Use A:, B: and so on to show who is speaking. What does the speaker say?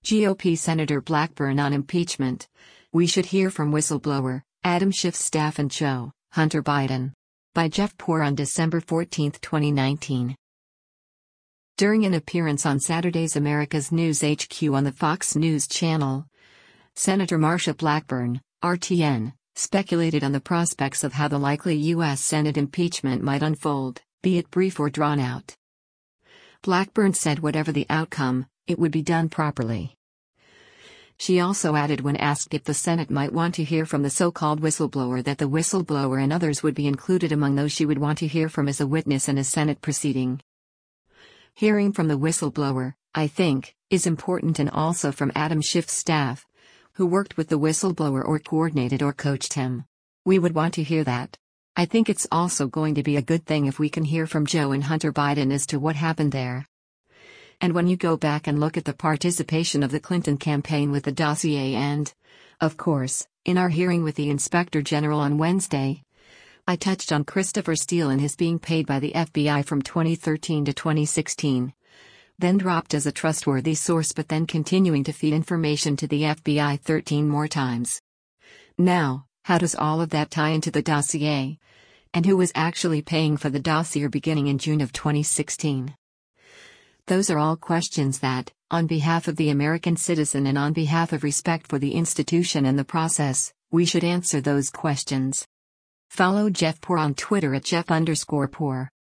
A: GOP Senator Blackburn on impeachment. We should hear from whistleblower, Adam Schiff's staff and show, Hunter Biden. By Jeff Poore on December 14, 2019. During an appearance on Saturday's America's News HQ on the Fox News channel, Senator Marsha Blackburn, RTN, speculated on the prospects of how the likely U.S. Senate impeachment might unfold, be it brief or drawn out. Blackburn said whatever the outcome, it would be done properly. She also added when asked if the Senate might want to hear from the so-called whistleblower that the whistleblower and others would be included among those she would want to hear from as a witness in a Senate proceeding. Hearing from the whistleblower, I think, is important, and also from Adam Schiff's staff, who worked with the whistleblower or coordinated or coached him. We would want to hear that. I think it's also going to be a good thing if we can hear from Joe and Hunter Biden as to what happened there. And when you go back and look at the participation of the Clinton campaign with the dossier and, of course, in our hearing with the Inspector General on Wednesday, I touched on Christopher Steele and his being paid by the FBI from 2013 to 2016. Then dropped as a trustworthy source but then continuing to feed information to the FBI 13 more times. Now, how does all of that tie into the dossier? And who was actually paying for the dossier beginning in June of 2016? Those are all questions that, on behalf of the American citizen and on behalf of respect for the institution and the process, we should answer those questions. Follow Jeff Poore on Twitter at Jeff_Poore.